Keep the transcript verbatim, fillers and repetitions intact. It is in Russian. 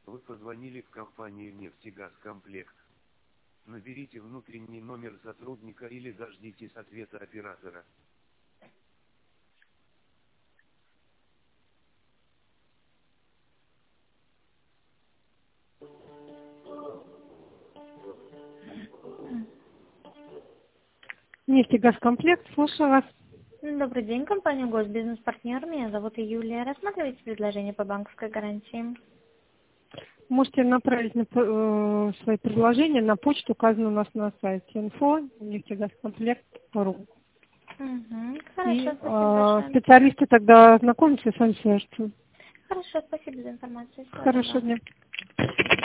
Вы позвонили в компанию «Нефтегазкомплект». Наберите внутренний номер сотрудника или дождитесь ответа оператора. Нефтегазкомплект, слушаю вас. Добрый день, компания Госбизнес-партнер. Меня зовут Юлия. Рассматривайте предложение по банковской гарантии. Можете направить на, э, свои предложения на почту, указанную у нас на сайте инфо нефтегазкомплект точка ру. Угу. И Хорошо, спасибо э, большое. специалисты тогда ознакомятся и с вами свяжутся. Хорошо, спасибо за информацию. Всего Хорошего доброго. дня.